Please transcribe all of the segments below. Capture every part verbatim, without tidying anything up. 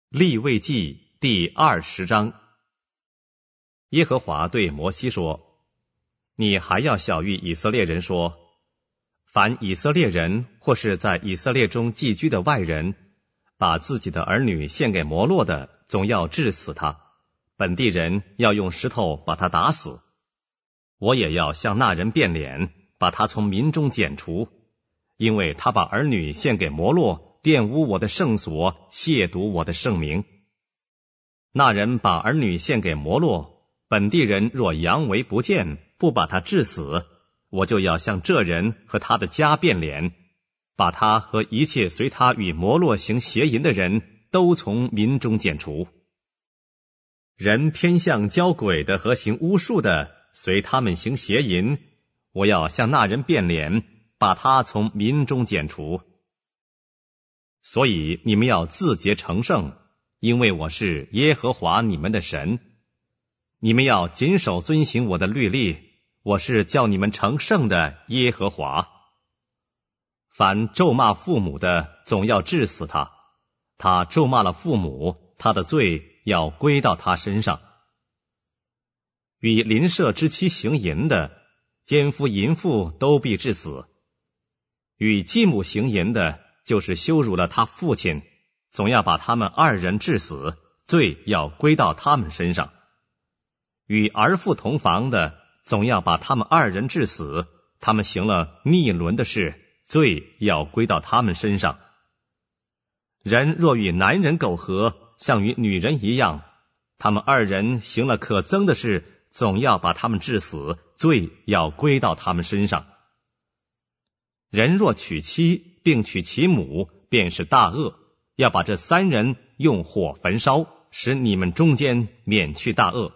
利未记第二十章。耶和华对摩西说：你还要晓谕以色列人说，凡以色列人或是在以色列中寄居的外人，把自己的儿女献给摩洛的，总要治死他，本地人要用石头把他打死。我也要向那人变脸，把他从民中剪除，因为他把儿女献给摩洛，玷污我的圣所，亵渎我的圣名。那人把儿女献给摩洛，本地人若佯为不见，不把他治死，我就要向这人和他的家变脸，把他和一切随他与摩洛行邪淫的人都从民中剪除。人偏向交鬼的和行巫术的，随他们行邪淫，我要向那人变脸，把他从民中剪除。所以你们要自洁成圣，因为我是耶和华你们的神。你们要谨守遵行我的律例，我是叫你们成圣的耶和华。凡咒骂父母的，总要治死他。他咒骂了父母，他的罪要归到他身上。与邻舍之妻行淫的，奸夫淫妇都必治死。与继母行淫的，就是羞辱了他父亲，总要把他们二人治死，罪要归到他们身上。与儿妇同房的，总要把他们二人治死，他们行了逆伦的事，罪要归到他们身上。人若与男人苟合，像与女人一样，他们二人行了可憎的事，总要把他们治死，罪要归到他们身上。人若娶妻，并娶其母，便是大恶，要把这三人用火焚烧，使你们中间免去大恶。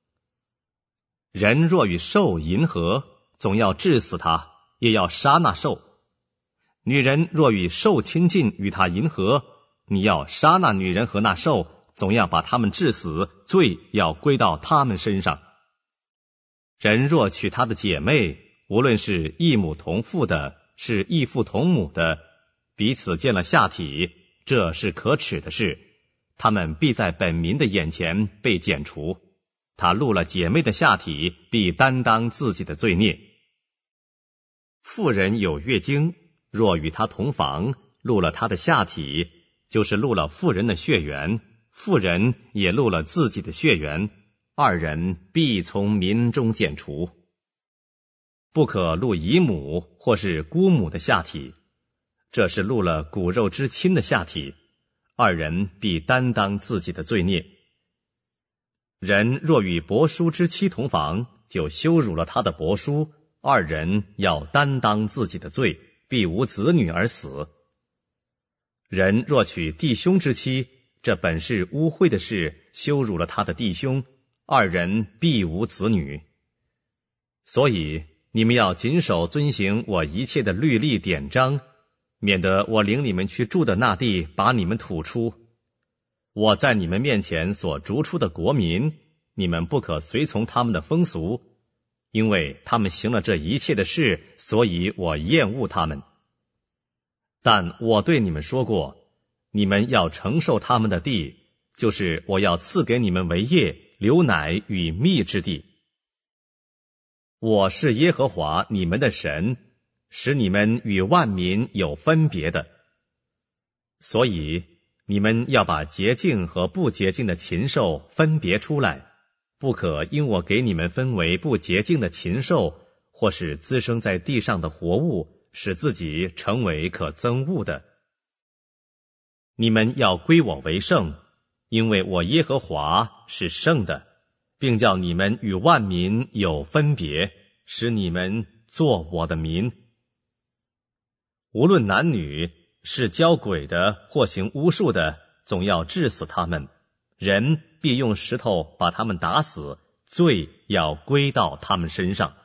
人若与兽淫合，总要治死他，也要杀那兽。女人若与兽亲近，与他淫合，你要杀那女人和那兽，总要把他们治死，罪要归到他们身上。人若娶他的姐妹，无论是异母同父的，是异父同母的，彼此见了下体，这是可耻的事，他们必在本民的眼前被剪除。他录了姐妹的下体，必担当自己的罪孽。妇人有月经，若与他同房，录了他的下体，就是录了妇人的血缘，妇人也录了自己的血缘，二人必从民中剪除。不可录姨母或是姑母的下体，这是录了骨肉之亲的下体，二人必担当自己的罪孽。人若与伯叔之妻同房，就羞辱了他的伯叔，二人要担当自己的罪，必无子女而死。人若娶弟兄之妻，这本是污秽的事，羞辱了他的弟兄，二人必无子女。所以你们要谨守遵行我一切的律例典章，免得我领你们去住的那地把你们吐出。我在你们面前所逐出的国民，你们不可随从他们的风俗，因为他们行了这一切的事，所以我厌恶他们。但我对你们说过，你们要承受他们的地，就是我要赐给你们为业，流奶与蜜之地。我是耶和华你们的神，使你们与万民有分别的。所以你们要把洁净和不洁净的禽兽分别出来，不可因我给你们分为不洁净的禽兽，或是滋生在地上的活物，使自己成为可憎恶的。你们要归我为圣，因为我耶和华是圣的，并叫你们与万民有分别，使你们做我的民。无论男女，是交鬼的或行巫术的，总要治死他们，人必用石头把他们打死，罪要归到他们身上。